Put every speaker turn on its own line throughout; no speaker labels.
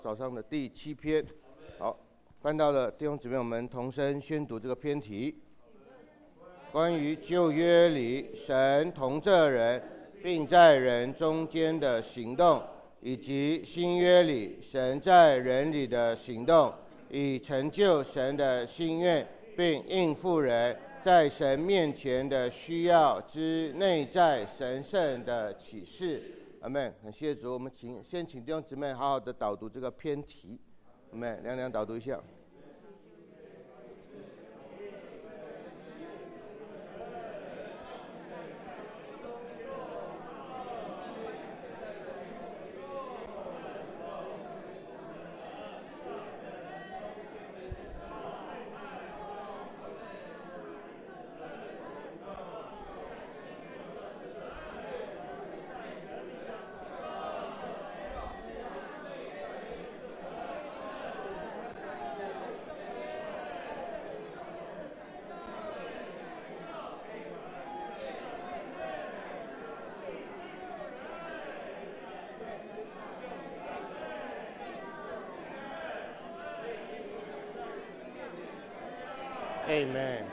早上的第7篇，好，翻到了弟兄姊妹，我们同声宣读这个篇题。关于旧约里神同着人，并在人中间的行动，以及新约里神在人里的行动，以成就神的心愿，并应付人在神面前的需要之内在神圣的启示。阿们，感谢主。我们先请弟兄姊妹好好的导读这个篇题。阿们，亮亮导读一下。Amen。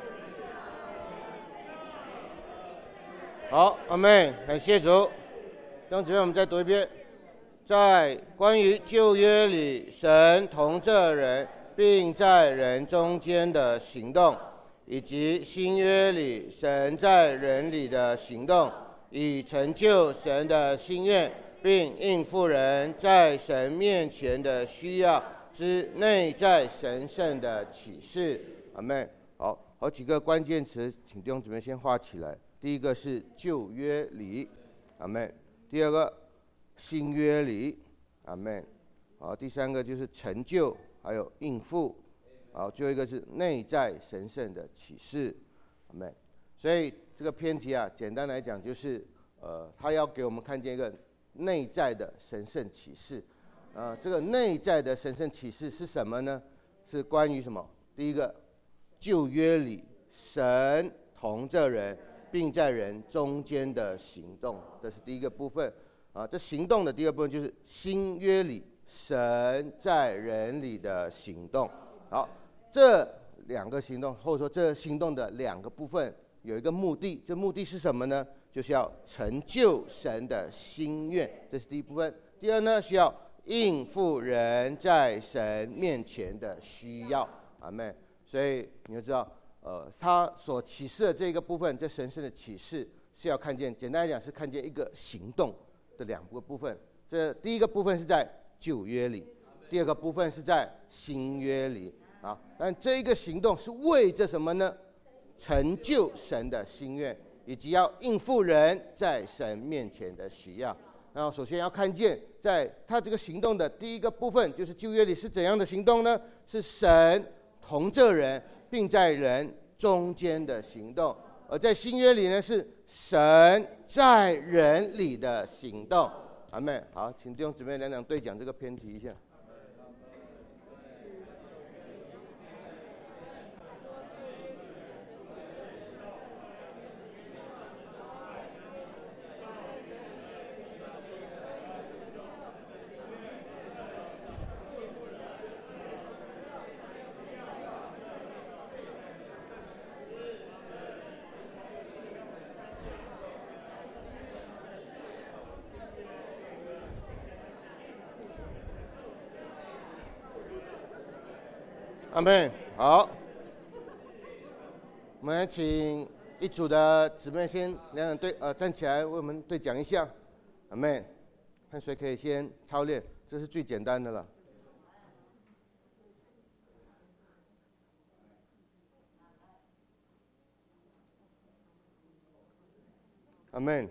好，阿们，感谢主。弟兄姊妹，我们再读一遍。在关于旧约里神同着人，并在人中间的行动，以及新约里神在人里的行动，以成就神的心愿，并应付人在神面前的需要之内在神圣的启示。阿们。好几个关键词，请弟兄姊妹先画起来。第一个是旧约里，阿们。第二个新约里，阿们。好，第三个就是成就，还有应付。好，最后一个是内在神圣的启示，阿们。所以这个篇题啊，简单来讲就是，他要给我们看见一个内在的神圣启示。这个内在的神圣启示是什么呢？是关于什么？第一个，旧约里神同着人，并在人中间的行动，这是第一个部分。这行动的第二部分就是新约里神在人里的行动。好，这两个行动，或者说这行动的两个部分有一个目的，这目的是什么呢？就是要成就神的心愿，这是第一部分。第二呢，需要应付人在神面前的需要。阿们。所以你就知道，他所启示的这个部分，这神圣的启示是要看见，简单来讲是看见一个行动的两个部分。这第一个部分是在旧约里，第二个部分是在新约里啊。但这一个行动是为着什么呢？成就神的心愿，以及要应付人在神面前的需要。然后首先要看见，在他这个行动的第一个部分，就是旧约里是怎样的行动呢？是神同着人，并在人中间的行动；而在新约里呢，是神在人里的行动。阿们。好，请弟兄姊妹两对讲这个篇题一下。阿们。好，我们请一组的姊妹先两对站起来为我们对讲一下。阿们。看谁可以先操练，这是最简单的了。阿们。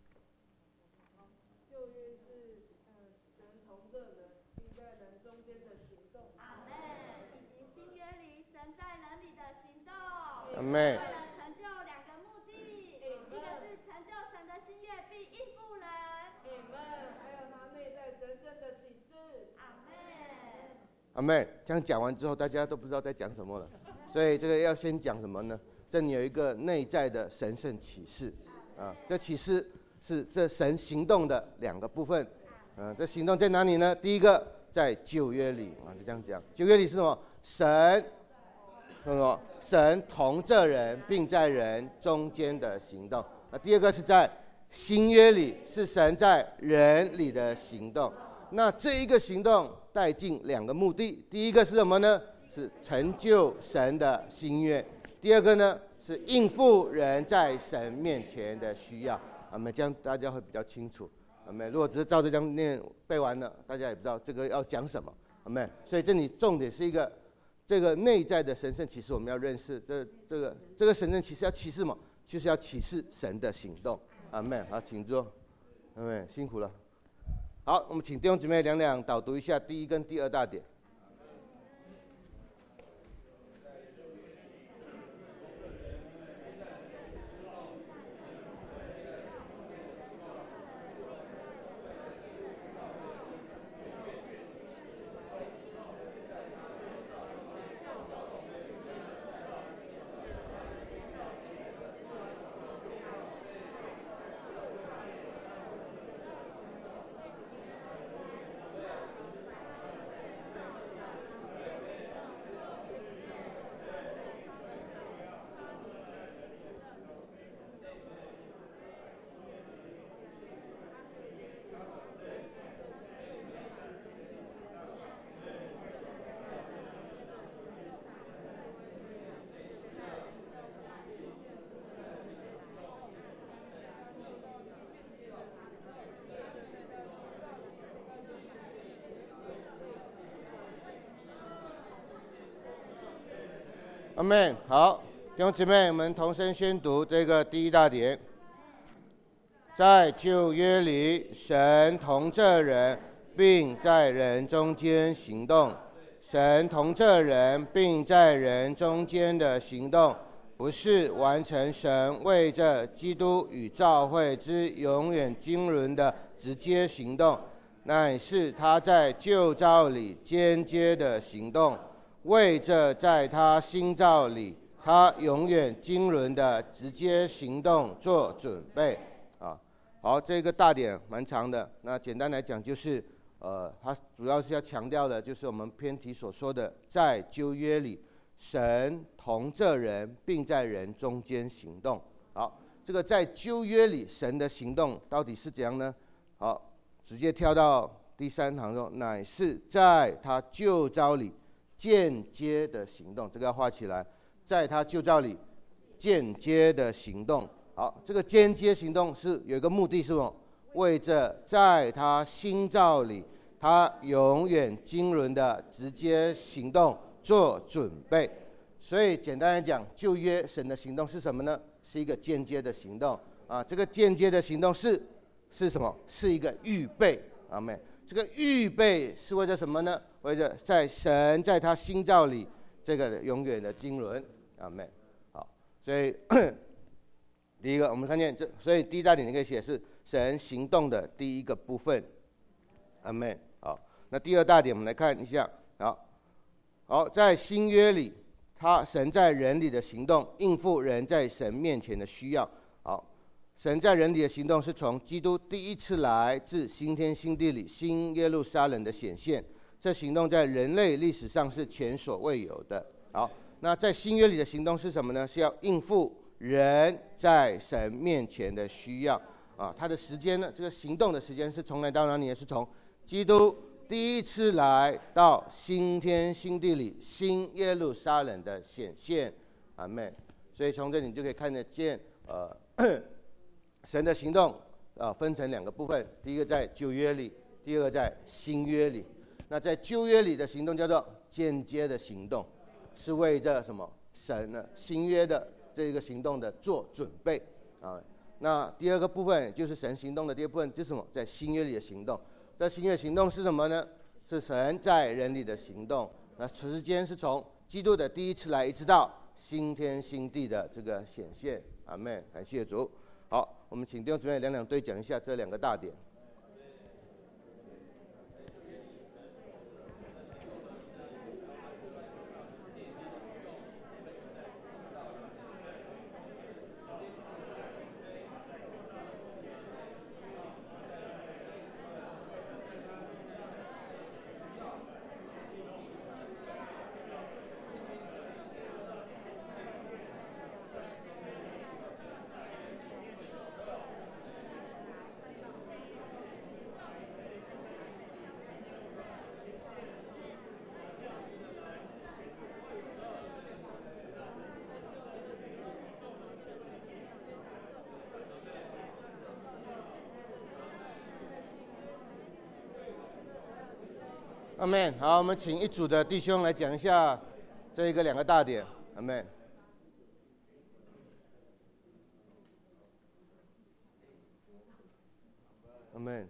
阿们。
为了成就两个目的，一个是成就神的心愿，并应付人。
还有他内在神圣的启示。
阿们。
阿们。这样讲完之后，大家都不知道在讲什么了。所以这个要先讲什么呢？这里有一个内在的神圣启示这启示是这神行动的两个部分。这行动在哪里呢？第一个， 在旧约里啊，就这样讲。旧约里是什么？神同这人，并在人中间的行动。那第二个是在新约里，是神在人里的行动。那这一个行动带进两个目的，第一个是什么呢？是成就神的心愿。第二个呢，是应付人在神面前的需要。这样大家会比较清楚。如果只是照着这样念背完了，大家也不知道这个要讲什么。所以这里重点是一个这个内在的神圣启示，我们要认识这个神圣启示要启示什么？就是要启示神的行动。好，请坐。辛苦了。好，我们请弟兄姊妹两两导读一下第一跟第二大点。阿们。好，弟兄姊妹，我们同声宣读这个第一大点。在旧约里，神同这人，并在人中间行动。神同这人，并在人中间的行动，不是完成神为着基督与教会之永远经纶的直接行动，乃是他在旧造里间接的行动，为着在他新造里他永远经纶的直接行动做准备。好，这个大点蛮长的，那简单来讲就是它主要是要强调的就是我们篇题所说的，在旧约里神同这人，并在人中间行动。好，这个在旧约里神的行动到底是怎样呢？好，直接跳到第三行中，乃是在他旧造里间接的行动，这个要画起来，在他旧造里间接的行动。好，这个间接行动是有一个目的，是什么？为着在他新造里他永远经纶的直接行动做准备。所以简单来讲，旧约神的行动是什么呢？是一个间接的行动这个间接的行动是什么？是一个预备。阿们。这个预备是为着什么呢？为着在神在他新造里这个永远的经纶。阿们。好，所以第一个我们看见所以第一大点你可以写是神行动的第一个部分。阿们。好，那第二大点我们来看一下。好，在新约里神在人里的行动应付人在神面前的需要。好，神在人里的行动是从基督第一次来至新天新地里新耶路撒冷的显现，这行动在人类历史上是前所未有的。好，那在新约里的行动是什么呢？是要应付人在神面前的需要它的时间呢？这个行动的时间是从哪到哪里？是从基督第一次来到新天新地里新耶路撒冷的显现。阿们。所以从这里你就可以看得见神的行动分成两个部分，第一个在旧约里，第二个在新约里。那在旧约里的行动叫做间接的行动，是为着什么？神呢新约的这个行动的做准备那第二个部分就是神行动的第二部分就是什么？在新约里的行动。这新约行动是什么呢？是神在人里的行动。那时间是从基督的第一次来一直到新天新地的这个显现。阿们。感谢主。好，我们请弟兄姊妹两两对讲一下这两个大点。 阿们。好，我们请一组的弟兄来讲一下这两个大点。阿们。阿们。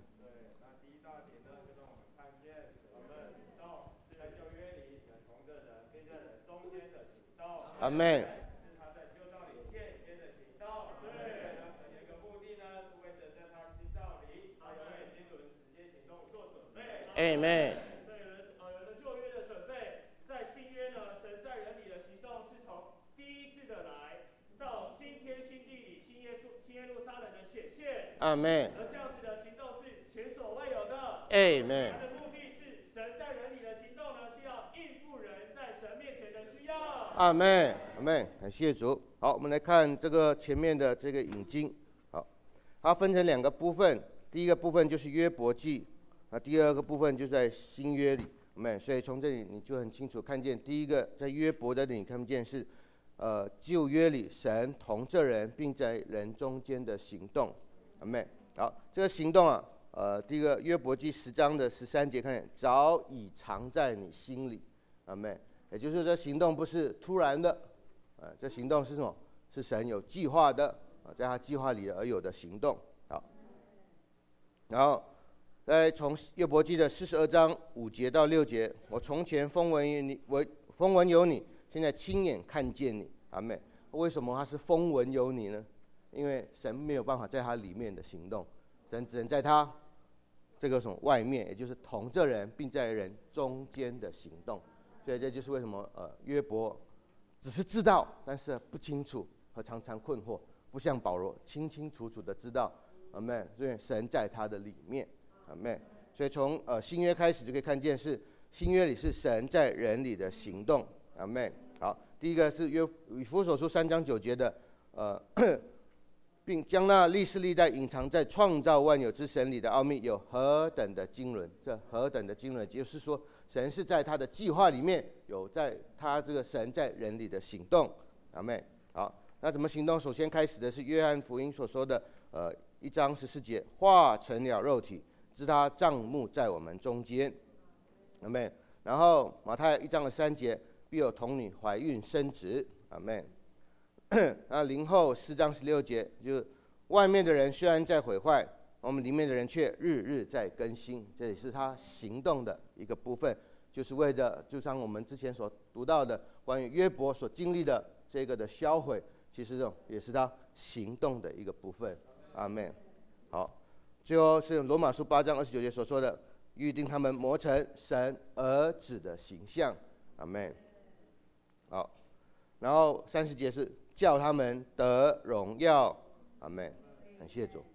阿们。
是他在旧道里渐渐的行动。对，那神有一个目的呢，是为着在他新造里，他永远经纶直接行动做准备。
阿们。
对，有了旧约的准备，在新约呢，神在人里的行动是从第一次的来到新天新地里新耶路撒冷的显现。
阿们。
而这样子的行动是前所未有的。
阿们。
他的目的是神在人里的行动呢，是要应付人在神面前的需要。
阿们。阿们。感谢主。好，我们来看这个前面的这个引经。好，它分成两个部分，第一个部分就是约伯记，第二个部分就在新约里。阿们。所以从这里你就很清楚看见，第一个在约伯的里你看见是旧约里神同这人，并在人中间的行动。阿们。好，这个行动啊，第一个约伯记10章的13节，看见早已藏在你心里。阿们。也就是这行动不是突然的，这行动是什么？是神有计划的，在他计划里而有的行动。好，然后再从约伯记的42章5节到6节，我从前风闻有你，现在亲眼看见你。阿们。为什么他是风闻有你呢？因为神没有办法在他里面的行动，神只能在他这个什么外面，也就是同这人并在人中间的行动。所以这就是为什么约伯只是知道，但是不清楚和常常困惑，不像保罗清清楚楚的知道。阿们。所以神在他的里面。阿们。所以从新约开始就可以看见，是新约里是神在人里的行动。阿们。好，第一个是以弗所书3章9节的并将那历世历代隐藏在创造万有之神里的奥秘有何等的经纶。这何等的经纶，就是说神是在他的计划里面有在他这个神在人里的行动。阿们。好，那怎么行动？首先开始的是约翰福音所说的1章14节，化成了肉体，知他帐幕在我们中间。阿们。然后马太1章3节，必有童女怀孕生子。阿们。那林后4章16节，就是外面的人虽然在毁坏，我们里面的人却日日在更新。这也是他行动的一个部分，就是为了就像我们之前所读到的关于约伯所经历的这个的销毁，其实这种也是他行动的一个部分。阿们。好，最后是罗马书8章29节所说的，预定他们磨成神儿子的形象。阿们。好，然后30节是叫他们得荣耀。阿们。感谢主。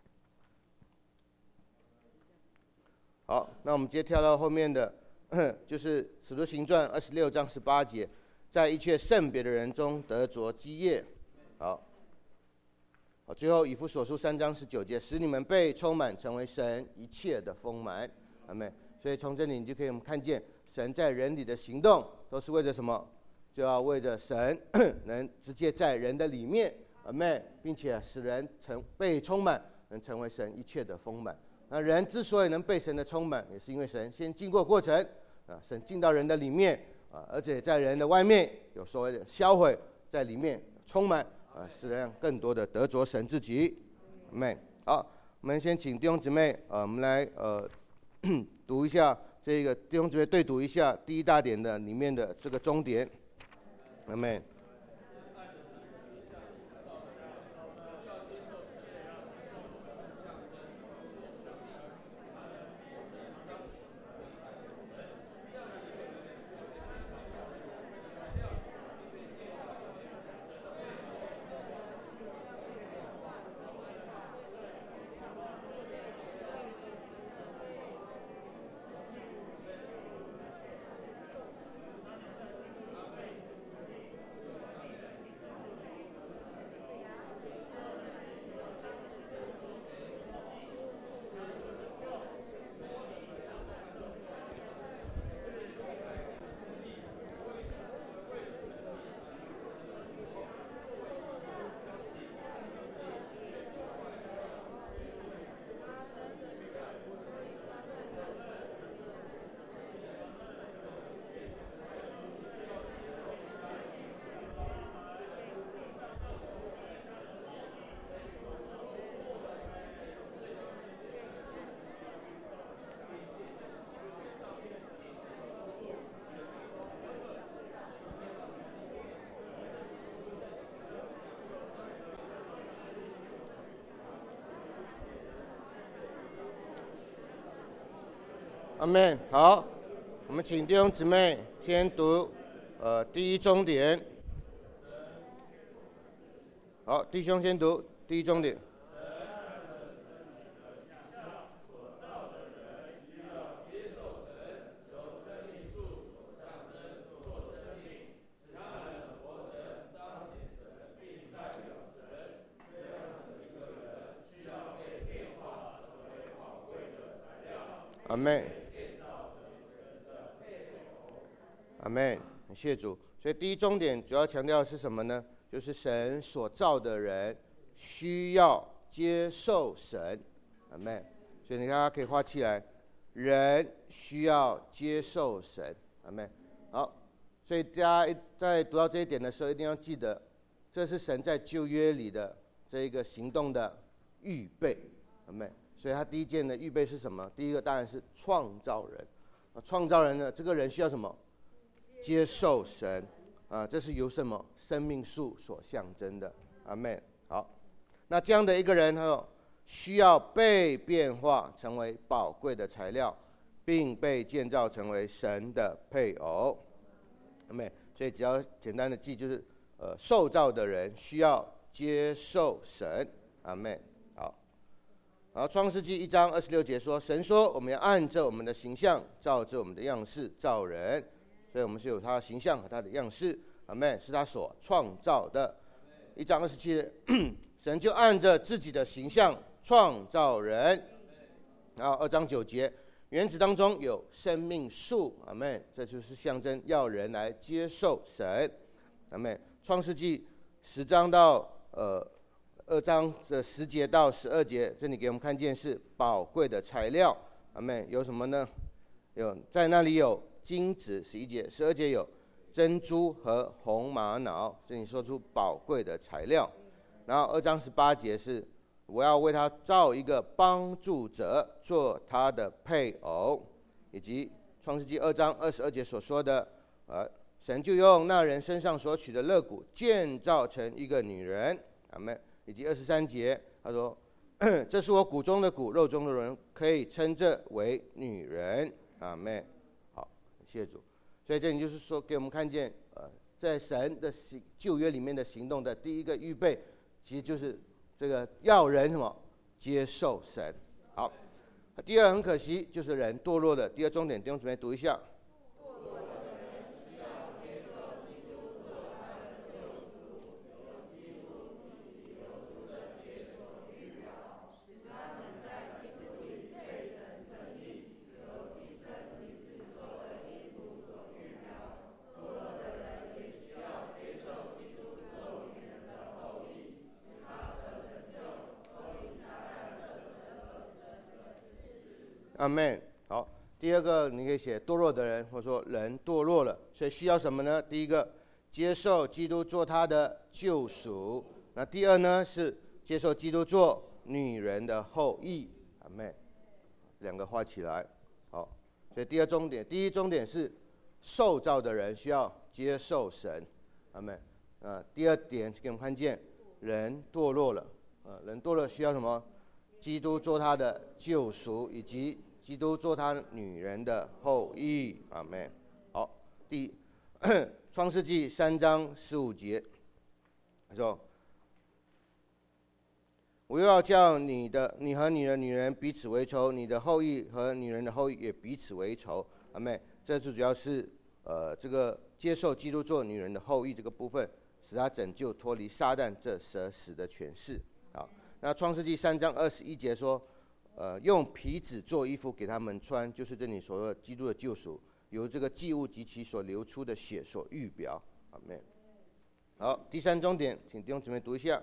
好，那我们直接跳到后面的，就是使徒行传26章18节，在一切圣别的人中得着基业。好，最后以弗所书3章19节，使你们被充满，成为神一切的丰满。阿们。所以从这里你就可以看见，神在人里的行动都是为着什么？就要为着神能直接在人的里面。阿们。并且使人被充满，能成为神一切的丰满。那人之所以能被神的充满，也是因为神先经过过程，神进到人的里面，而且在人的外面有所谓的销毁，在里面充满，使人更多的得着神自己。阿们。好，我们先请弟兄姊妹，我们来读一下这个弟兄姊妹对读一下第一大点的里面的这个终点。阿们。 阿们。好，我们请弟兄姊妹先读第一中点。好，弟兄先读第一中点。阿们，阿们，谢谢主。所以第一重点主要强调的是什么呢？就是神所造的人需要接受神，阿们。所以你看，大家可以画起来，人需要接受神，阿们。好，所以大家在读到这一点的时候，一定要记得，这是神在旧约里的这一个行动的预备，阿们。所以他第一件的预备是什么？第一个当然是创造人。创造人呢，这个人需要什么？接受神这是由什么？生命树所象征的。阿们。好，那这样的一个人需要被变化成为宝贵的材料，并被建造成为神的配偶。阿们。所以只要简单的记，就是受造的人需要接受神。阿们。好，创世纪1章26节说，神说我们要按着我们的形象照着我们的样式造人，所以我们是有他的形象和他的样式，阿们，是他所创造的。1章27节，神就按着自己的形象创造人。然后2章9节，园子当中有生命树，阿们，这就是象征要人来接受神，阿们。创世纪10章到2章的10节到12节，这里给我们看见是宝贵的材料，阿们。有什么呢？在那里有金子，11节，12节有珍珠和红玛瑙，这里说出宝贵的材料。然后2章18节是我要为他造一个帮助者，做他的配偶，以及创世纪2章22节所说的神就用那人身上所取的肋骨建造成一个女人，阿们。以及23节，他说：“这是我骨中的骨，肉中的人，可以称这为女人。”阿们。好，谢谢主。所以这里就是说，给我们看见，在神的旧约里面的行动的第一个预备，其实就是这个要人什么接受神。好，第二很可惜，就是人堕落的第二重点，弟兄姊妹读一下。阿们。好，第二个你可以写堕落的人，或者说人堕落了，所以需要什么呢？第一个，接受基督做他的救赎。那第二呢，是接受基督做女人的后裔。阿们。两个画起来。好，所以第二重点，第一重点是受造的人需要接受神。阿们。第二点给我们看见人堕落了。人堕落需要什么？基督做他的救赎，以及基督做他女人的后裔。阿们。好，创世纪3章15节，他说：“我又要叫你和你的女人彼此为仇，你的后裔和女人的后裔也彼此为仇。”阿们。这最主要是这个接受基督做女人的后裔这个部分，使他拯救脱离撒旦这蛇死的权势。好，那创世纪3章21节说，用皮子做衣服给他们穿，就是这里所说的基督的救赎，由这个祭物及其所流出的血所预表。阿们。好，第三重点，请弟兄姊妹读一下。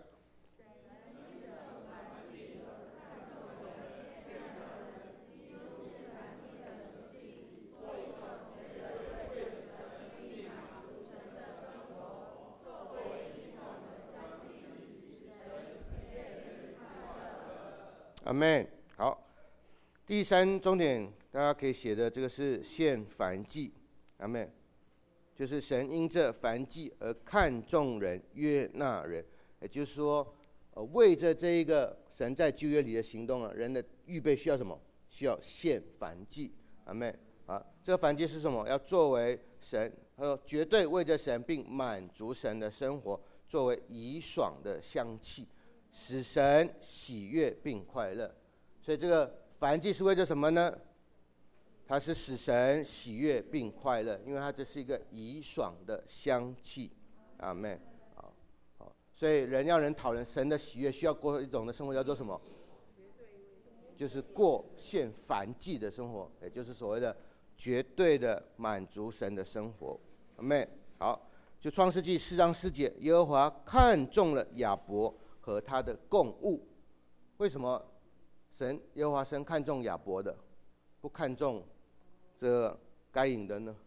阿们。好，第三重点大家可以写的这个是献燔祭。阿们。就是神因这燔祭而看重人，悦纳人，也就是说，为着这一个神在旧约里的行动人的预备需要什么？需要献燔祭。 阿们。啊，这个燔祭是什么？要作为神，绝对为着神，并满足神的生活，作为怡爽的香气，使神喜悦并快乐。所以这个燔祭是为着什么呢？它是使神喜悦并快乐，因为它这是一个怡爽的香气。阿们。好，所以人要能讨人神的喜悦，需要过一种的生活，叫做什么？就是过献燔祭的生活，也就是所谓的绝对的满足神的生活。阿们。好，就创世纪4章4节，耶和华看中了亚伯和他的供物。为什么耶和华神看中亚伯的，不看重这个该隐的呢？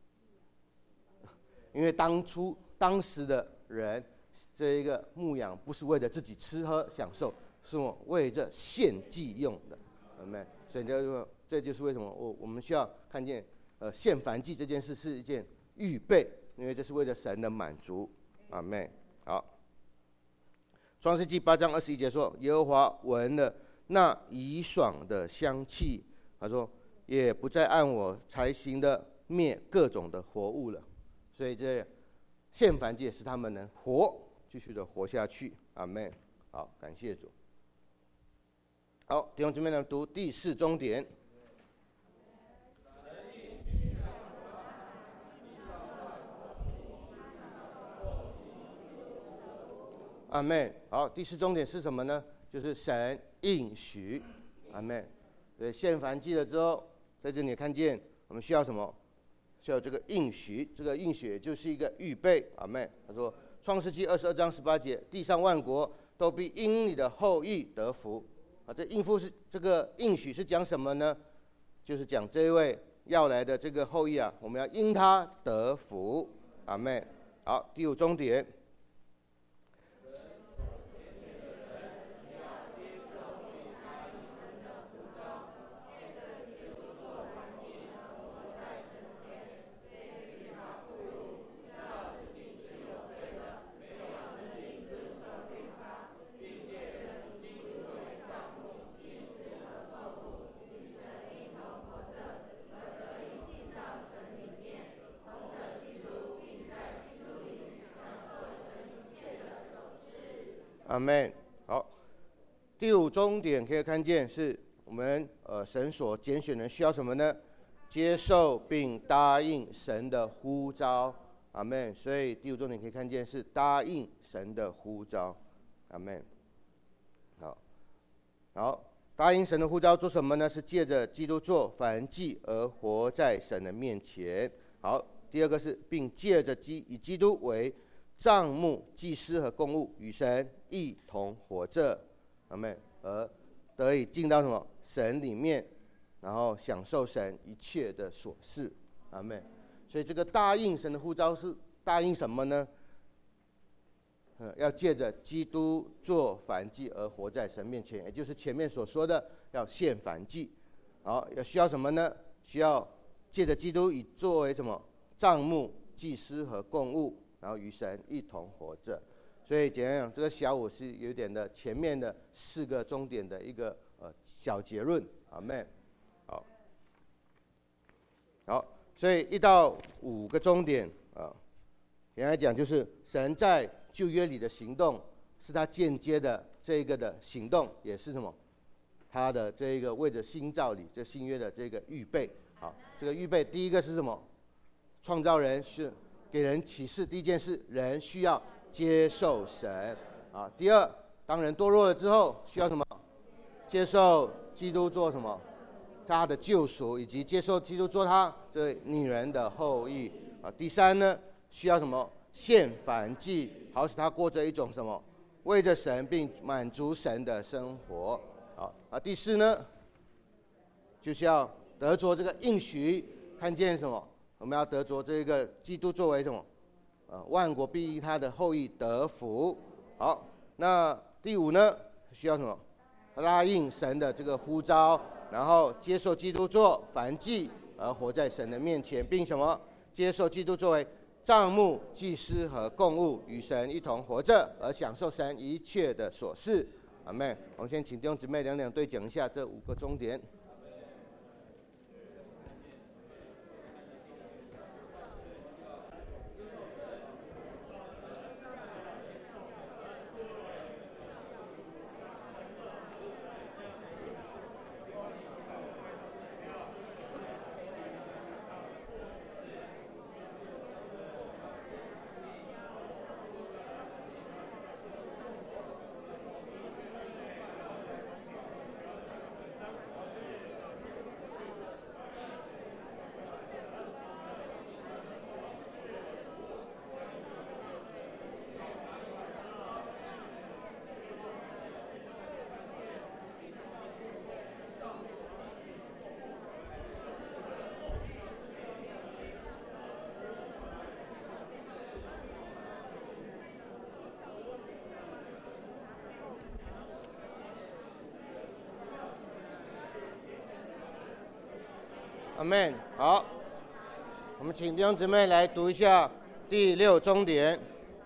因为当时的人，这一个牧养不是为了自己吃喝享受，是为着献祭用的，阿们。所以这就是为什么我们需要看见献燔祭这件事是一件预备，因为这是为了神的满足，阿们。好，创世纪8章21节说，耶和华闻了那怡爽的香气，他说也不再按我才行的灭各种的活物了。所以这献燔祭使他们能继续的活下去。阿们。好，感谢主。好，弟兄姊妹们，读第4中点。阿们。好，第4中点是什么呢？就是神应许。阿们。对，献燔祭了之后，在这里看见我们需要什么？需要这个应许，这个应许就是一个预备。阿们。他说，创世纪22章18节，地上万国都必因你的后裔得福。这个应许是讲什么呢？就是讲这一位要来的这个后裔啊，我们要因他得福。阿们。好，第5中点。阿们。好，第5中点可以看见是我们神所拣选人需要什么呢？接受并答应神的呼召。阿们。所以第5中点可以看见是答应神的呼召。阿们。好，答应神的呼召做什么呢？是借着基督做燔祭而活在神的面前。好，第2个是并借着以基督为帐幕、祭司和供物，与神一同活着。阿们。而得以进到什么神里面，然后享受神一切的所事。阿们。所以这个答应神的呼召是答应什么呢？要借着基督做燔祭而活在神面前，也就是前面所说的要献燔祭。好，需要什么呢？需要借着基督以作为什么帐幕、祭司和供物，然后与神一同活着。所以简单讲，这个小5是有点的前面的4个中点的一个小结论。阿们。好，所以1到5个中点简单讲就是神在旧约里的行动，是他间接的这个的行动，也是什么？他的这个为着新造里这新约的这个预备。好，这个预备第一个是什么？创造人是给人启示，第一件事，人需要接受神。第2，当人堕落了之后，需要什么？接受基督做什么？他的救赎，以及接受基督做他这女人的后裔。第3呢，需要什么？献燔祭，好使他过着一种什么？为着神并满足神的生活。第4呢，就是要得着这个应许，看见什么？我们要得着这个基督作为什么？万国必因他的后裔得福。好，那第5呢，需要什么？答应神的这个呼召，然后接受基督做燔祭，而活在神的面前，并什么？接受基督作为帐幕、祭司和供物，与神一同活着，而享受神一切的所事。阿们。我们先请弟兄姊妹两对讲一下这5个重点。 阿们。好，我们请弟兄姊妹来读一下第6重点。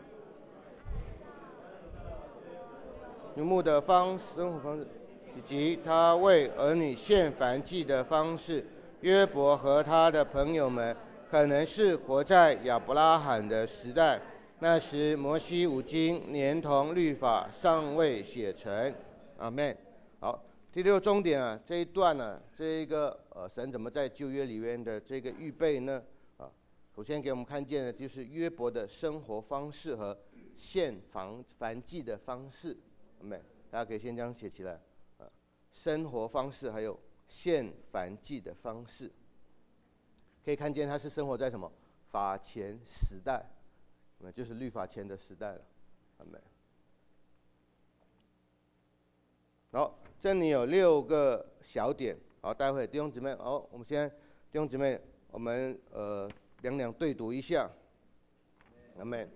游牧的生活方式，以及他为儿女献燔祭的方式。约伯和他的朋友们可能是活在亚伯拉罕的时代，那时摩西五经连同律法尚未写成。阿们。好，第6重点啊，这一段呢，这一个神怎么在旧约里面的这个预备呢？首先给我们看见的就是约伯的生活方式和献燔祭的方式。阿们，大家可以先这样写起来。生活方式还有献燔祭的方式，可以看见他是生活在什么法前时代，就是律法前的时代了。阿们。好，这里有6个小点。好，待会弟兄姊妹，我们先弟兄姊妹，我们两对读一下。阿们。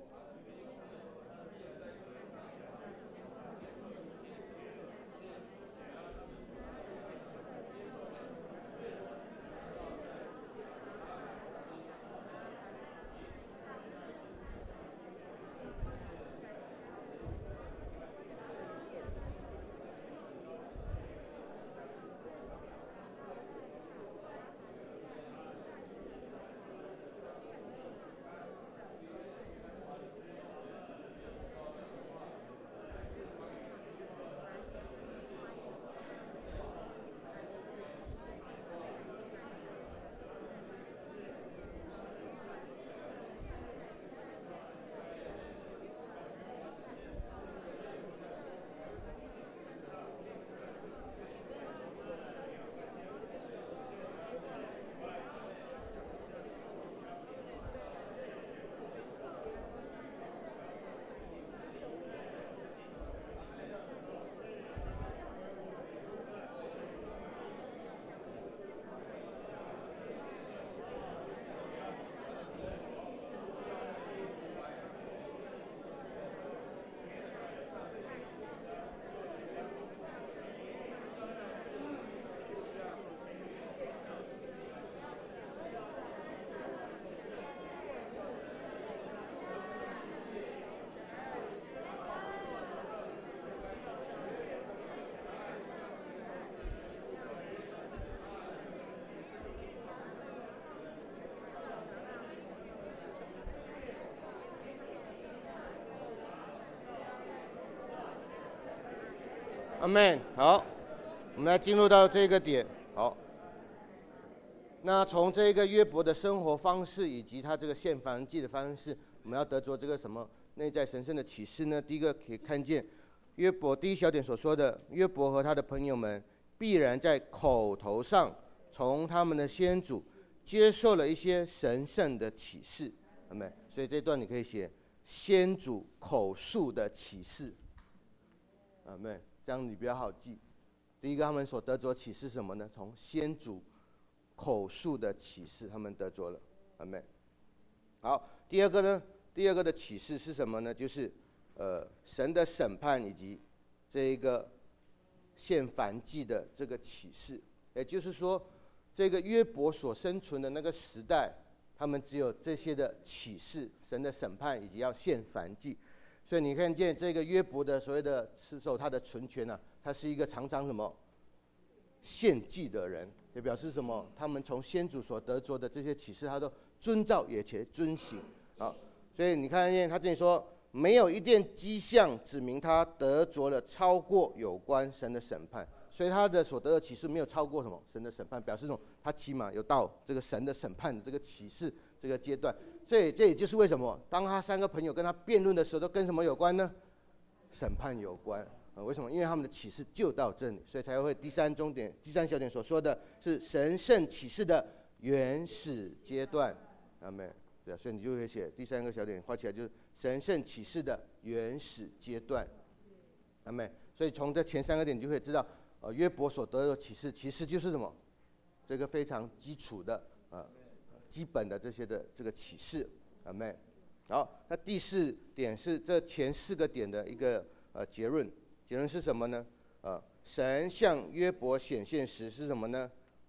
阿们。好，我们来进入到这个点。好，那从这个约伯的生活方式以及他这个献燔祭的方式，我们要得着这个什么内在神圣的启示呢？第一个可以看见约伯第1小点所说的，约伯和他的朋友们必然在口头上从他们的先祖接受了一些神圣的启示。阿们。所以这段你可以写先祖口述的启示。阿们。这样你比较好记。第一个，他们所得着启示是什么呢？从先祖口述的启示，他们得着了。阿们。好，第二个呢？第二个的启示是什么呢？就是神的审判以及这一个献燔祭的这个启示。也就是说，这个约伯所生存的那个时代，他们只有这些的启示，神的审判以及要献燔祭。所以你看见这个约伯的所谓的持守他的存权啊，他是一个常常什么献祭的人，也表示什么？他们从先祖所得着的这些启示，他都遵照也且遵行。好，所以你看见他这里说，没有一点迹象指明他得着了超过有关神的审判，所以他的所得的启示没有超过什么神的审判，表示什么？他起码有到这个神的审判的这个启示这个阶段。所以这也就是为什么当他3个朋友跟他辩论的时候，都跟什么有关呢？审判有关。为什么？因为他们的启示就到这里，所以才会第3小点所说的是神圣启示的原始阶段。阿们。对啊，所以你就会写第3个小点画起来，就是神圣启示的原始阶段。阿们。所以从这前3个点，你就可以知道，约伯所得的启示其实就是什么？这个非常基础的基本的这些的这个启示。阿们。好，那第4点是这前4个点的一个结论。结论是什么呢？神向约伯显现时是什么呢？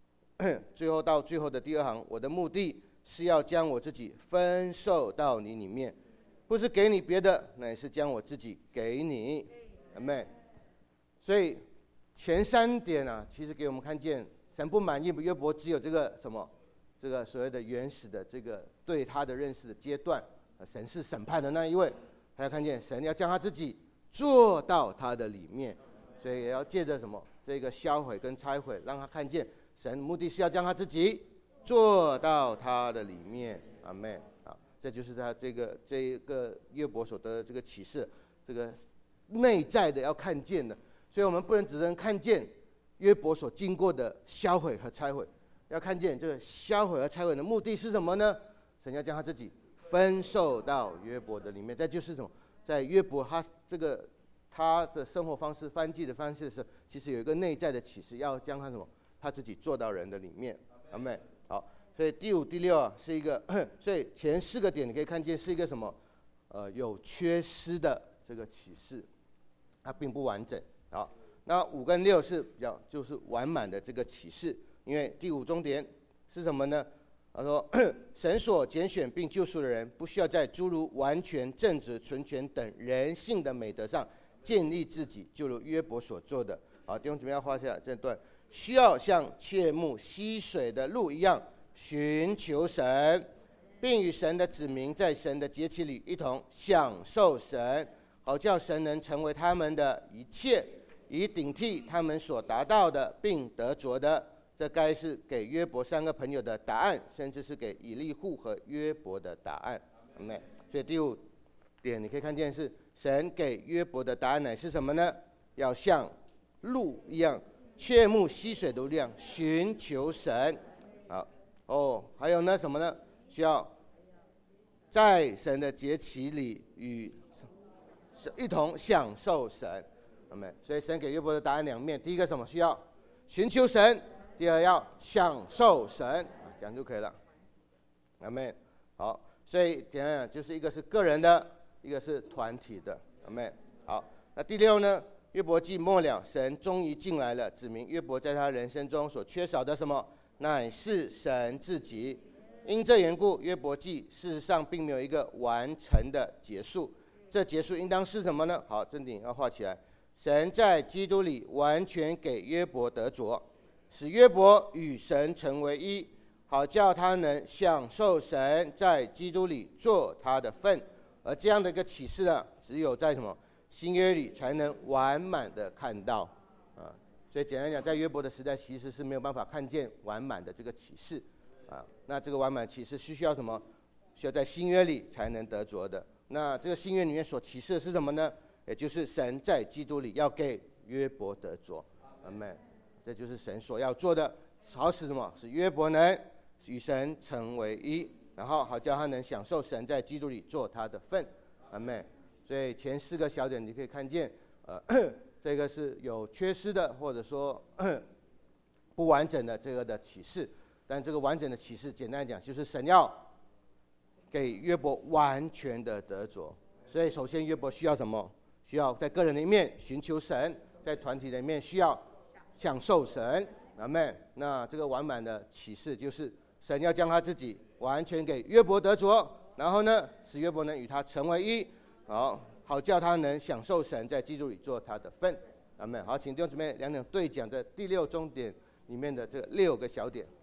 最后到最后的第二行，我的目的是要将我自己分授到你里面，不是给你别的，乃是将我自己给你。阿们。所以前3点啊，其实给我们看见神不满意约伯只有这个什么，这个所谓的原始的这个对他的认识的阶段，神是审判的那一位，还要看见神要将他自己做到他的里面，所以也要借着什么这个销毁跟拆毁，让他看见神目的是要将他自己做到他的里面。阿们。好，这就是他这个约伯所得的这个启示，这个内在的要看见的。所以我们不能只能看见约伯所经过的销毁和拆毁，要看见这个销毁和拆毁的目的是什么呢？神要将他自己分授到约伯的里面。这就是什么？在约伯他的生活方式、翻记的方式的时候，其实有一个内在的启示，要将他什么？他自己做到人的里面。阿们。好，所以第5、第6啊是一个，所以前4个点你可以看见是一个什么？有缺失的这个启示，它并不完整。好，那5跟6是比较就是完满的这个启示，因为第5重点是什么呢？他说，神所拣选并救赎的人，不需要在诸如完全、正直、纯全等人性的美德上建立自己，就如约伯所做的。好，弟兄姊妹要画下这段，需要像切慕溪水的鹿一样寻求神，并与神的子民在神的节期里一同享受神，好叫神能成为他们的一切，以顶替他们所达到的并得着的。这该是给约伯3个朋友的答案，甚至是给以利户和约伯的答案。amen。所以第5点你可以看见是神给约伯的答案乃是什么呢？要像鹿一样切慕溪水的力量寻求神。好，还有呢什么呢？需要在神的节期里与一同享受神。amen。所以神给约伯的答案2面，第一个什么？需要寻求神，第2要享受神，这样就可以了。阿们。好，所以简单讲就是一个是个人的，一个是团体的。阿们。好，那第6呢？约伯记末了，神终于进来了，指明约伯在他人生中所缺少的什么，乃是神自己。因这缘故，约伯记事实上并没有一个完成的结束。这结束应当是什么呢？好，这点要画起来。神在基督里完全给约伯得着，使约伯与神成为一，好叫他能享受神在基督里做他的份。而这样的一个启示呢，只有在什么新约里才能完满的看到所以简单讲，在约伯的时代其实是没有办法看见完满的这个启示那这个完满启示是需要什么？需要在新约里才能得着的。那这个新约里面所启示的是什么呢？也就是神在基督里要给约伯得着。阿们。这就是神所要做的，好使什么？使约伯能与神成为一，然后好叫他能享受神在基督里做他的份。阿们。所以前4个小点你可以看见，这个是有缺失的，或者说不完整的这个的启示。但这个完整的启示，简单来讲，就是神要给约伯完全的得着。所以首先约伯需要什么？需要在个人的一面寻求神，在团体的一面需要享受神。阿们。那这个完满的启示就是神要将他自己完全给约伯得着，然后呢，使约伯能与他成为一，好叫他能享受神在基督里做他的份。阿们。好，请弟兄姊妹2点对讲的第6重点里面的这6个小点。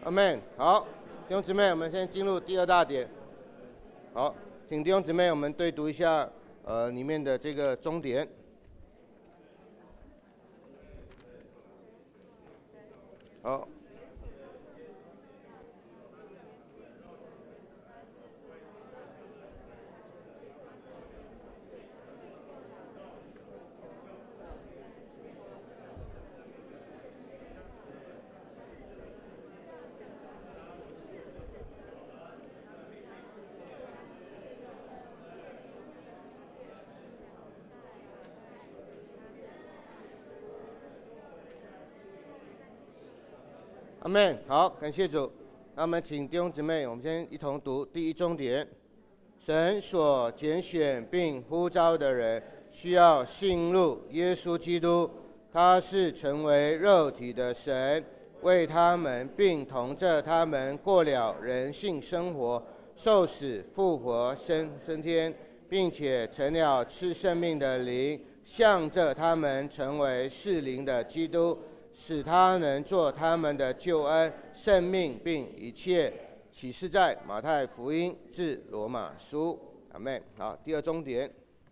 阿们。好，弟兄姊妹，我们先进入第二大点。好，请弟兄姊妹，我们对读一下里面的这个终点。好。阿们。好，感谢主。那我们请弟兄姊妹，我们先一同读第一终点。神所拣选并呼召的人，需要信入耶稣基督，他是成为肉体的神，为他们并同着他们过了人性生活，受死复活升天，并且成了赐生命的灵，向着他们成为是灵的基督，使他能做他们的救恩、生命并一切，启示在马太福音至罗马书。阿们。好，第二终点。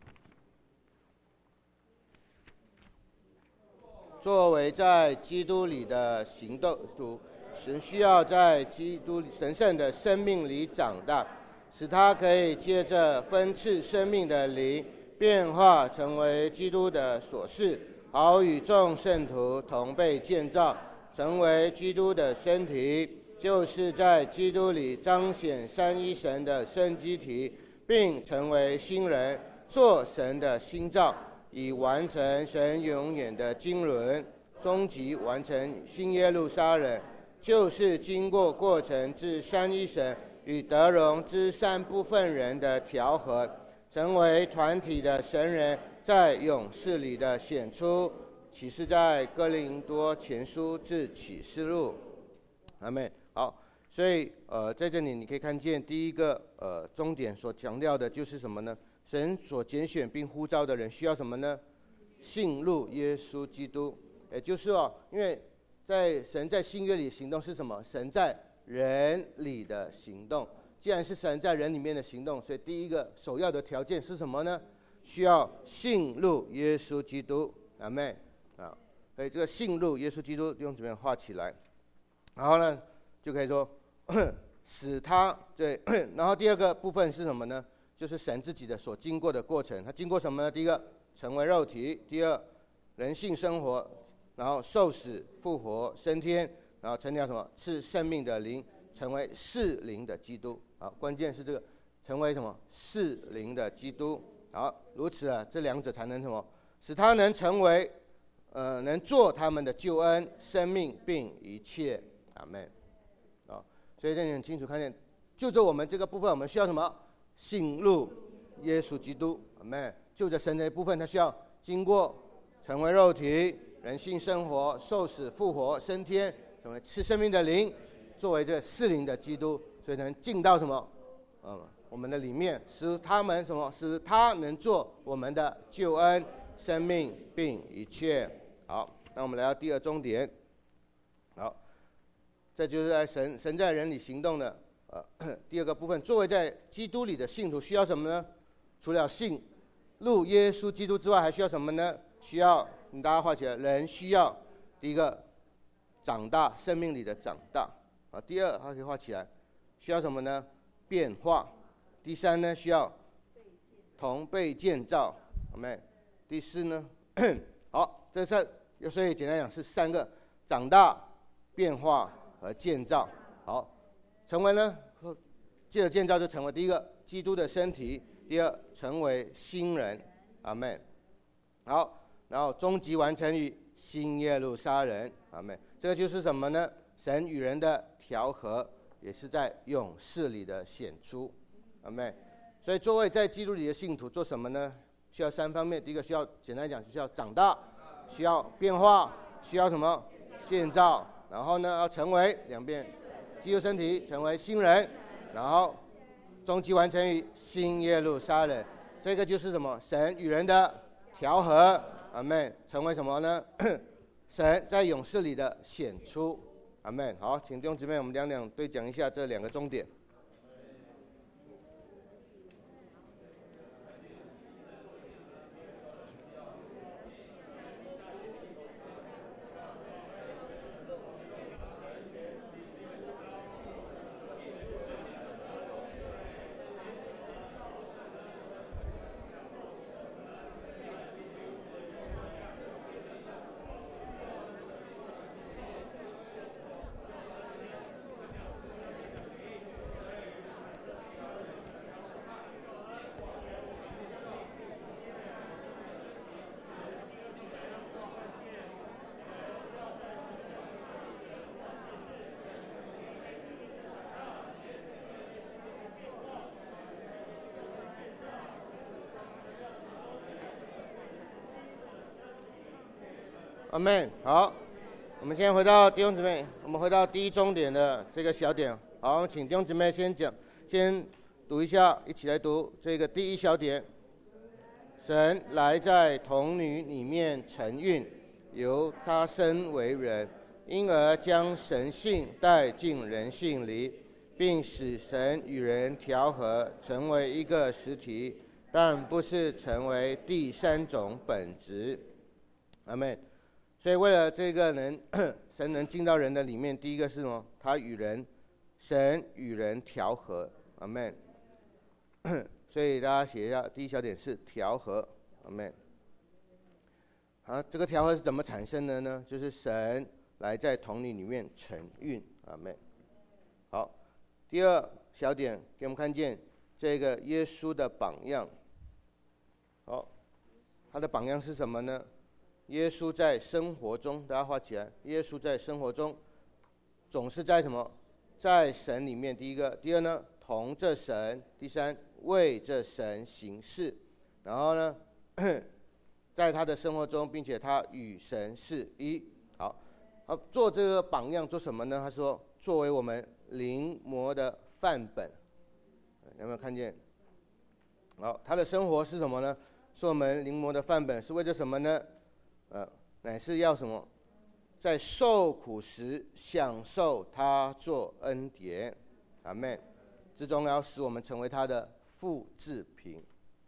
作为在基督里的行动主，神需要在基督神圣的生命里长大，使他可以借着分赐生命的灵，变化成为基督的所示，好与众圣徒同被建造，成为基督的身体，就是在基督里彰显三一神的生机体，并成为新人，做神的新造，以完成神永远的经纶，终极完成新耶路撒冷，就是经过过程至三一神与得荣之三部分人的调和，成为团体的神人在勇士里的显出，启示在哥林多前书至启示录。阿们。好，所以在这里你可以看见第一个终点所强调的就是什么呢？神所拣选并呼召的人需要什么呢？信入耶稣基督。也就是因为神在新约里行动是什么？神在人里的行动。既然是神在人里面的行动，所以第一个首要的条件是什么呢？需要信入耶稣基督。阿们。啊，所以这个信入耶稣基督用这边画起来，然后呢就可以说使他对，然后第二个部分是什么呢？就是神自己的所经过的过程。他经过什么呢？第一个成为肉体，第二人性生活，然后受死复活升天，然后成了什么？是生命的灵，成为是灵的基督。好，关键是这个成为什么？是灵的基督。好，如此这两者才能什么？使他能成为能做他们的救恩、生命并一切。阿们。所以这里很清楚看见，就着我们这个部分，我们需要什么？信入耶稣基督。阿们。就着神的部分，它需要经过成为肉体、人性生活、受死复活升天，成为赐生命的灵，作为这是灵的基督，所以能进到什么？我们的里面，使他们什么？使他能做我们的救恩、生命并一切。好，那我们来到第二终点。好，这就是在神在人里行动的第二个部分。作为在基督里的信徒，需要什么呢？除了信入耶稣基督之外，还需要什么呢？需要大家画起来，人需要第一个长大，生命里的长大。第二，它可以画起来，需要什么呢？变化。第三呢，需要同被建造。好没？第四呢？好，所以简单讲是三个：长大、变化和建造。好，成为呢，借着建造就成为第一个基督的身体，第二成为新人。阿们。好，然后终极完成于新耶路撒冷。阿们。这个就是什么呢？神与人的调和，也是在勇士里的显出。阿们。所以作为在基督里的信徒做什么呢？需要三方面。第一个需要简单讲，需要长大，需要变化，需要什么？建造。然后呢，要成为两遍基督身体，成为新人，然后终极完成于新耶路撒冷。这个就是什么？神与人的调和。阿们。成为什么呢？神在勇士里的显出。 阿们。好，请弟兄姊妹，我们两对讲一下这两个重点。阿们。好，我们先回到弟兄姊妹，我们回到第一重点的这个小点。好，请弟兄姊妹先读一下，一起来读这个第一小点。神来在童女里面承运，由他生为人，因而将神性带进人性里，并使神与人调和，成为一个实体，但不是成为第三种本质。阿们。所以为了这个神能进到人的里面，第一个是什么？神与人调和，阿们。所以大家写一下，第一小点是调和，阿们。好，这个调和是怎么产生的呢？就是神来在童女里面承运，阿们。好，第二小点给我们看见这个耶稣的榜样。好，他的榜样是什么呢？耶稣在生活中，大家画起来。耶稣在生活中，总是在什么？在神里面。第一个，第二呢，同着神。第三，为着神行事。然后呢，在他的生活中，并且他与神是一。好，做这个榜样做什么呢？他说，作为我们临摹的范本。有没有看见？好，他的生活是什么呢？是我们临摹的范本，是为着什么呢？乃是要什么？在受苦时享受他做恩典，阿们。之中要使我们成为他的复制品。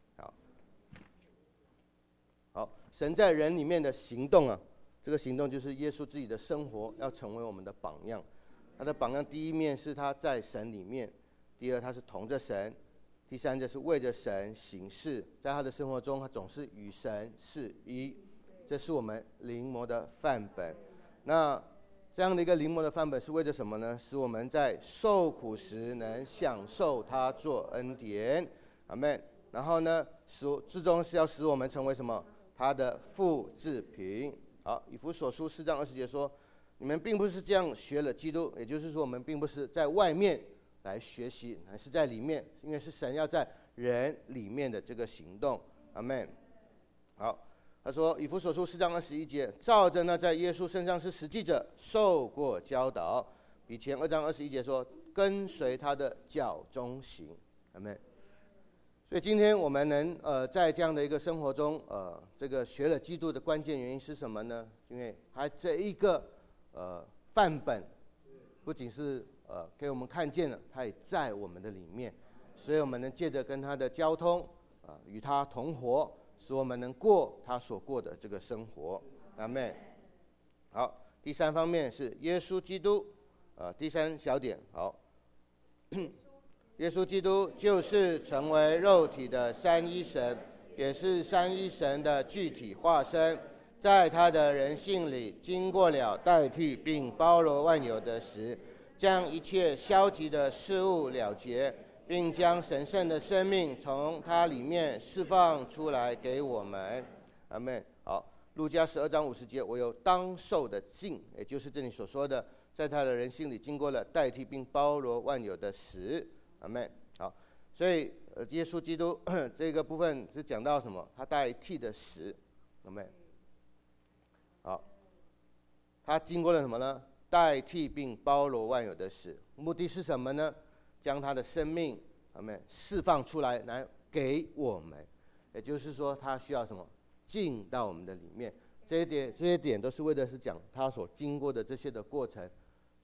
好，神在人里面的行动啊，这个行动就是耶稣自己的生活要成为我们的榜样。他的榜样第一面是他在神里面，第二他是同着神，第三就是为着神行事。在他的生活中，他总是与神是一。这是我们临摹的范本。那这样的一个临摹的范本是为着什么呢？使我们在受苦时能享受他做恩典，阿们。然后呢，最终是要使我们成为什么？他的复制品。好，以弗所书4章20节说，你们并不是这样学了基督，也就是说，我们并不是在外面来学习，而是在里面，因为是神要在人里面的这个行动，阿们。好。他说，以弗所书4章21节，照着那在耶稣身上是实际者受过教导，比前2章21节说，跟随他的脚中行，阿们。所以今天我们能在这样的一个生活中，这个学了基督的关键原因是什么呢？因为他这一个范本，不仅是给我们看见了，他也在我们的里面，所以我们能借着跟他的交通，与他同活。使我们能过他所过的这个生活，阿们。好，第三方面是耶稣基督，第三小点，好，耶稣基督就是成为肉体的三一神，也是三一神的具体化身，在他的人性里经过了代替并包罗万有的死，将一切消极的事物了结，并将神圣的生命从它里面释放出来给我们，阿们。好，路加12章50节，我有当受的尽，也就是这里所说的，在他的人性里经过了代替并包罗万有的死，阿们。好，所以耶稣基督这个部分是讲到什么？他代替的死，阿们。好，他经过了什么呢？代替并包罗万有的死，目的是什么呢？将他的生命，阿们，释放出来，来给我们。也就是说，他需要什么？进到我们的里面。这些点都是为的是讲他所经过的这些的过程，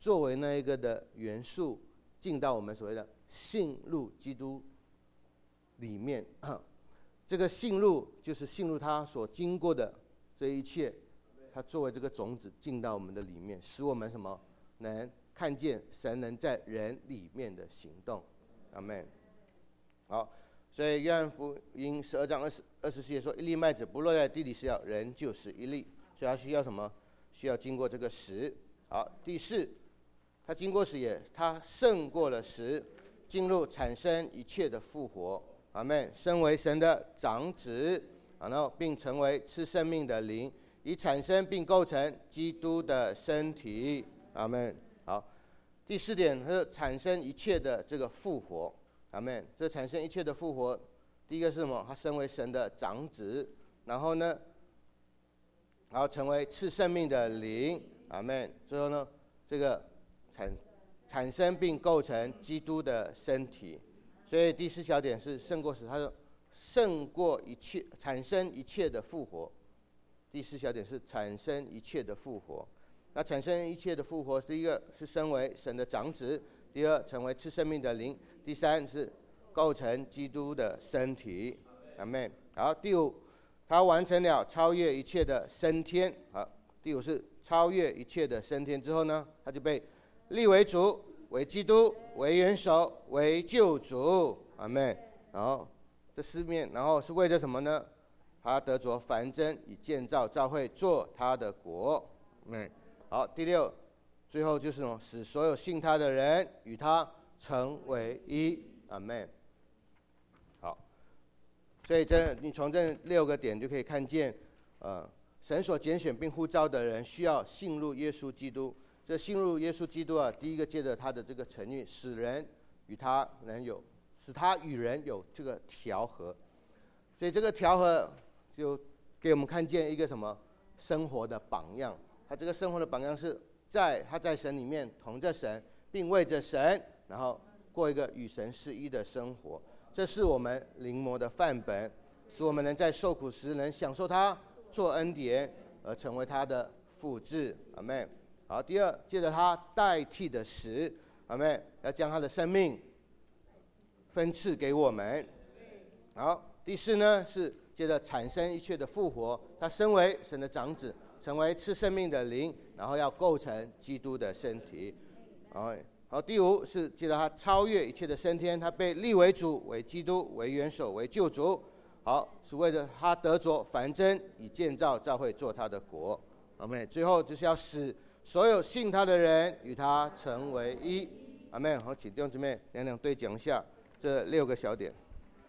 作为那一个的元素，进到我们所谓的信入基督里面。这个信入就是信入他所经过的这一切，他作为这个种子进到我们的里面，使我们什么能看见神能在人里面的行动。阿们。好，所以约翰福音12章24节说，一粒麦子不落在地里是要人就是一粒，所以它需要什么？需要经过这个石。好，第4，它经过石它胜过了石，进入产生一切的复活。阿们。身为神的长子，然后并成为赐生命的灵，以产生并构成基督的身体。阿们。好，第4点是产生一切的这个复活。阿们。这产生一切的复活，第一个是什么？他身为神的长子，然后呢，然后成为赐生命的灵。阿们。最后呢，这个产生并构成基督的身体。所以第4小点是胜过时，他说胜过一切，产生一切的复活。第4小点是产生一切的复活。那产生一切的复活，第一个是身为神的长子，第2成为赐生命的灵，第3是构成基督的身体。阿们。好，第5，他完成了超越一切的升天。好，第5是超越一切的升天之后呢，他就被立为主，为基督，为元首，为救主。阿们。然后这4面，然后是为了什么呢？他得着繁增，以建造教会，做他的国。好，第6，最后就是什么？使所有信他的人与他成为一。阿们。好，所以你从这6个点就可以看见，神所拣选并呼召的人需要信入耶稣基督。这信入耶稣基督啊，第一个借着他的这个成运，使他与人有这个调和。所以这个调和就给我们看见一个什么生活的榜样。他这个生活的榜样是他在神里面同着神，并为着神，然后过一个与神是一的生活。这是我们临摹的范本，使我们能在受苦时能享受他做恩典，而成为他的复制。阿们。好，第2，借着他代替的死，阿们，要将他的生命分赐给我们。好，第4呢是借着产生一切的复活，他身为神的长子，成为赐生命的灵，然后要构成基督的身体。好，第5是借着他超越一切的升天，他被立为主，为基督，为元首，为救主。好，是为了他得着繁增，以建造教会，做他的国。阿们。最后就是要使所有信他的人与他成为一。阿们。好，请弟兄姊妹两对讲一下这6个小点。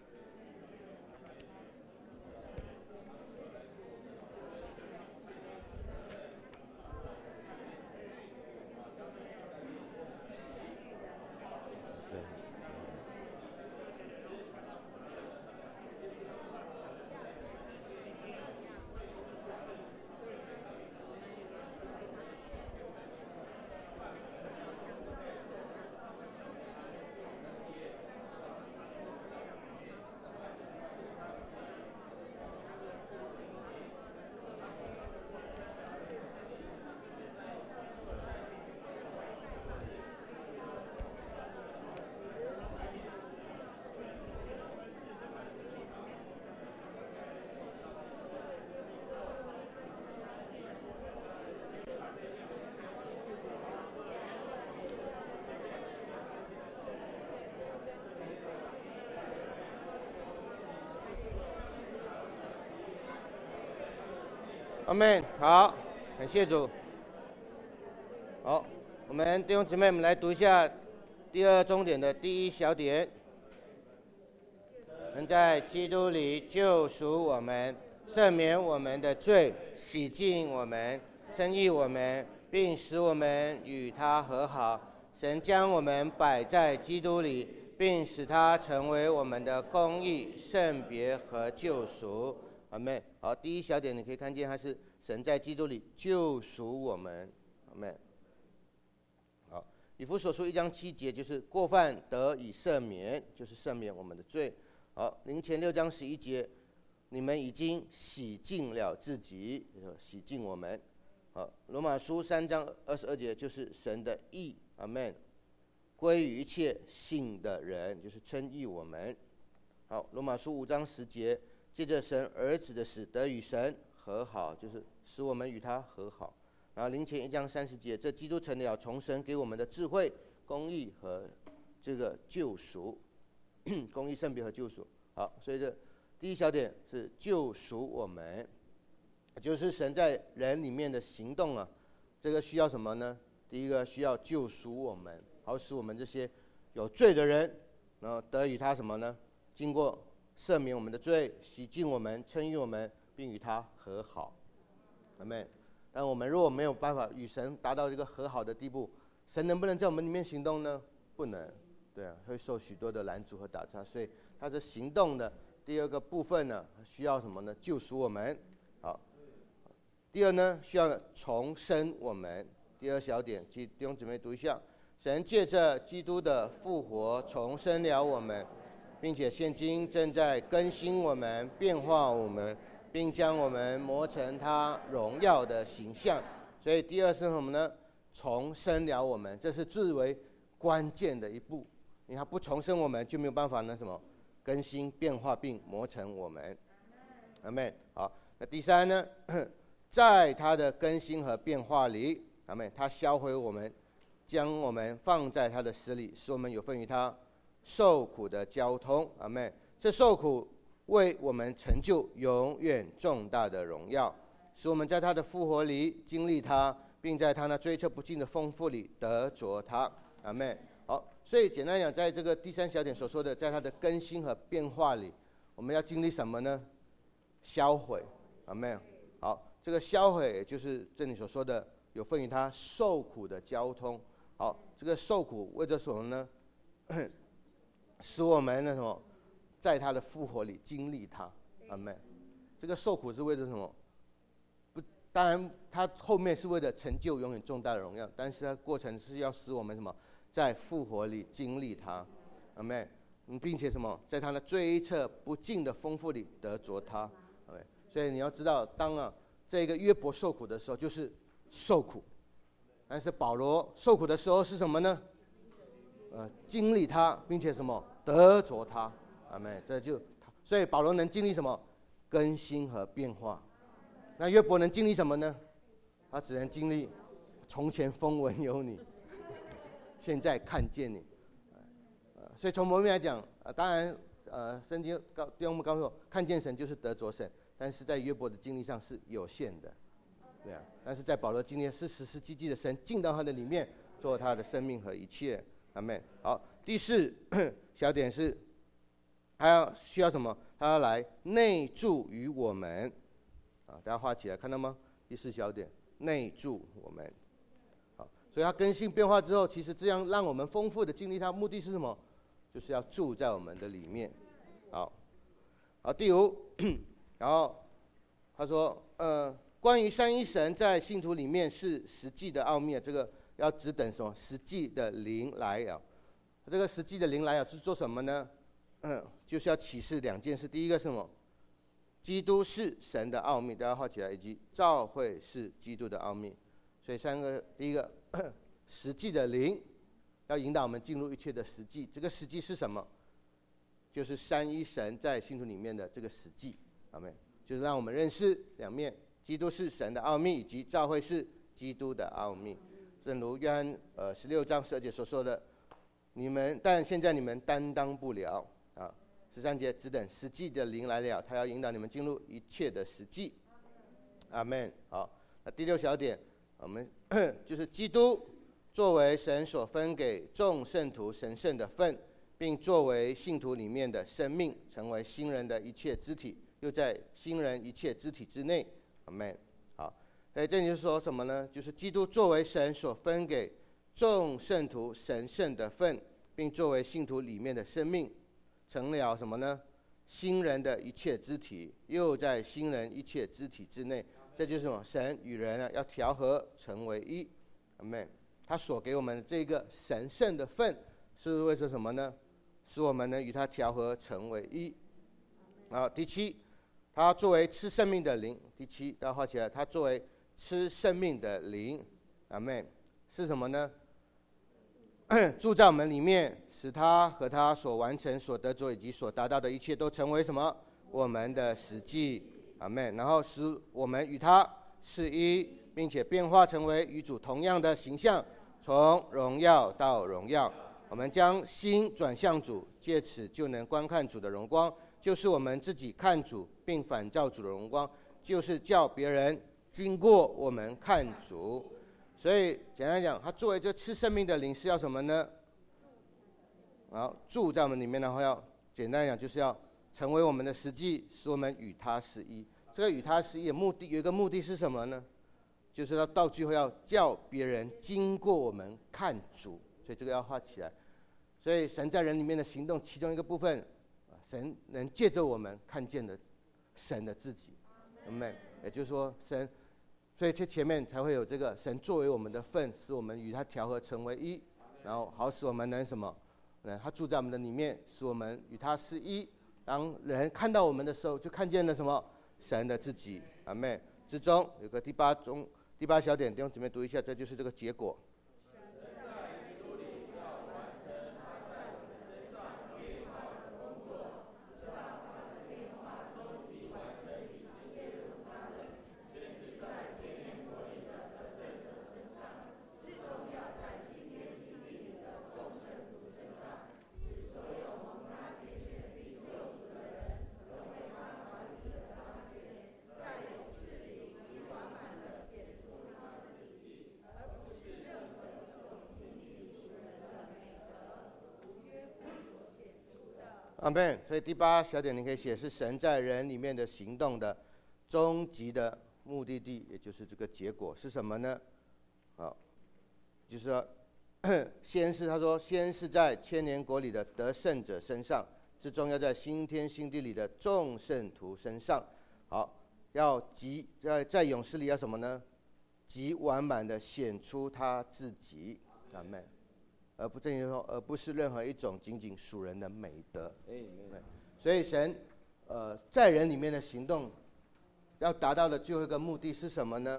阿们。好，感谢主。好，我们弟兄姊妹们来读一下第2中点的第1小点。能在基督里救赎我们，赦免我们的罪，洗净我们，称义我们，并使我们与他和好。神将我们摆在基督里，并使他成为我们的公义、圣别和救赎。阿们。好，第1小点你可以看见，它是神在基督里救赎我们。阿们。好，以弗所书1章7节就是过犯得以赦免，就是赦免我们的罪。好，林前6章11节，你们已经洗净了自己，洗净我们。 好，罗马书3章22节就是神的义，阿们，归于一切信的人，就是称义我们。好，罗马书5章10节，借着神儿子的死得与神和好，就是使我们与他和好。然后林前1章30节，这基督成了从神给我们的智慧、公义和这个救赎，公义、圣别和救赎。好，所以这第一小点是救赎我们，就是神在人里面的行动啊。这个需要什么呢？第一个需要救赎我们，好使我们这些有罪的人，然后得与他什么呢？经过赦免我们的罪，洗净我们，称义我们，并与他和好。阿们。但我们如果没有办法与神达到这个和好的地步，神能不能在我们里面行动呢？不能，对啊，会受许多的拦阻和打岔。所以它是行动的第二个部分呢，需要什么呢？救赎我们。好，第二呢，需要重生我们。第二小点，弟兄姊妹读一下：神借着基督的复活重生了我们，并且现今正在更新我们、变化我们，并将我们磨成他荣耀的形象。所以第二是什么呢？重生了我们，这是最为关键的一步。因为他不重生我们，就没有办法呢什么更新、变化并磨成我们。阿们。好，那第三呢，在他的更新和变化里，阿们，他销毁我们，将我们放在他的死里，使我们有份于他受苦的交通。阿们。这受苦为我们成就永远重大的荣耀，使我们在他的复活里经历他，并在他那追测不尽的丰富里得着他。阿们。好，所以简单讲，在这个第三小点所说的，在他的更新和变化里，我们要经历什么呢？销毁。阿们。好，这个销毁也就是这里所说的有份于他受苦的交通。好，这个受苦为着什么呢？使我们那什么，在他的复活里经历他。阿们。这个受苦是为了什么？不，当然他后面是为了成就永远重大的荣耀，但是它过程是要使我们什么，在复活里经历他。阿们。并且什么，在他的追测不尽的丰富里得着他。阿们。所以你要知道，当这个约伯受苦的时候，就是受苦；但是保罗受苦的时候是什么呢？经历他，并且什么得着他。阿们。这就所以保罗能经历什么？更新和变化。那约伯能经历什么呢？他只能经历从前风闻有你，现在看见你。所以从某面来讲，当然圣经对我们告诉我，看见神就是得着神，但是在约伯的经历上是有限的，对啊。但是在保罗经历是实实际际的神进到他的里面，做他的生命和一切。阿们。好，第四小点是，他需要什么？他要来内住于我们。大家画起来看到吗？第四小点，内住我们。好，所以他更新变化之后，其实这样让我们丰富的经历他，目的是什么？就是要住在我们的里面。好，第五，然后他说，关于三一神在信徒里面是实际的奥秘，这个要只等什么？实际的灵来啊。这个实际的灵来啊是做什么呢？就是要启示两件事。第一个是什么？基督是神的奥秘，大家画起来，以及教会是基督的奥秘。所以三个，第一个实际的灵要引导我们进入一切的实际。这个实际是什么？就是三一神在信徒里面的这个实际。阿们。就是让我们认识两面，基督是神的奥秘，以及教会是基督的奥秘。正如约翰16章12节所说的，但现在你们担当不了。13节，只等实际的灵来了，他要引导你们进入一切的实际。阿们。好，那第六小点，我们就是基督作为神所分给众圣徒神圣的份，并作为信徒里面的生命，成为新人的一切肢体，又在新人一切肢体之内。阿们。好，所以这里就是说什么呢？就是基督作为神所分给众圣徒神圣的份，并作为信徒里面的生命，成了什么呢？新人的一切肢体，又在新人一切肢体之内。这就是什么？神与人要调和成为一。阿们。他所给我们这个神圣的份，是为了什么呢？使我们能与他调和成为一。第七，他作为赐生命的灵。第七，大家画起来，他作为吃生命的灵，阿们，是什么呢？住在我们里面，使他和他所完成、所得着以及所达到的一切，都成为什么？我们的实际，阿们。然后使我们与他是一，并且变化成为与主同样的形象，从荣耀到荣耀。我们将心转向主，借此就能观看主的荣光，就是我们自己看主，并反照主的荣光，就是叫别人经过我们看主。所以简单讲，他作为这吃生命的灵是要什么呢？好，住在我们里面，然后要简单讲，就是要成为我们的实际，使我们与他是一。这个与他是一的目的有一个目的是什么呢？就是要到最后要叫别人经过我们看主，所以这个要画起来。所以神在人里面的行动，其中一个部分，神能借着我们看见的神的自己，阿们。也就是说，神，所以这前面才会有这个神作为我们的份，使我们与他调和成为一，然后好使我们能什么？他住在我们的里面，使我们与他是一。当人看到我们的时候，就看见了什么？神的自己，阿们。之中有个第八小点，弟兄姊妹读一下，这就是这个结果。阿们。所以第八小点你可以写是神在人里面的行动的终极的目的地，也就是这个结果是什么呢？好，就是说，先是他说，先是在千年国里的得胜者身上，之终要在新天新地里的众圣徒身上。好，要在勇士里要什么呢？极完满的显出他自己，阿们。而不是任何一种仅仅属人的美德。所以神在人里面的行动要达到的最后一个目的是什么呢？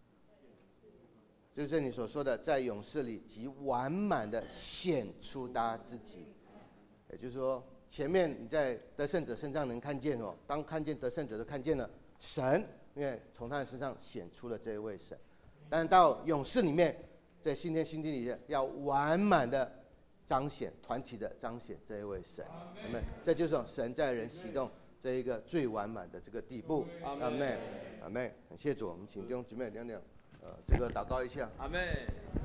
就是你所说的在勇士里极完满的显出他自己。也就是说，前面你在得胜者身上能看见当看见得胜者都看见了神，因为从他的身上显出了这一位神。但到勇士里面，在新天新地里要完满的彰显，团体的彰显这一位神，阿们。这就是神在人行动这一个最完满的这个地步，阿们，阿们。感谢主，我们请弟兄姊妹两这个祷告一下，
阿们。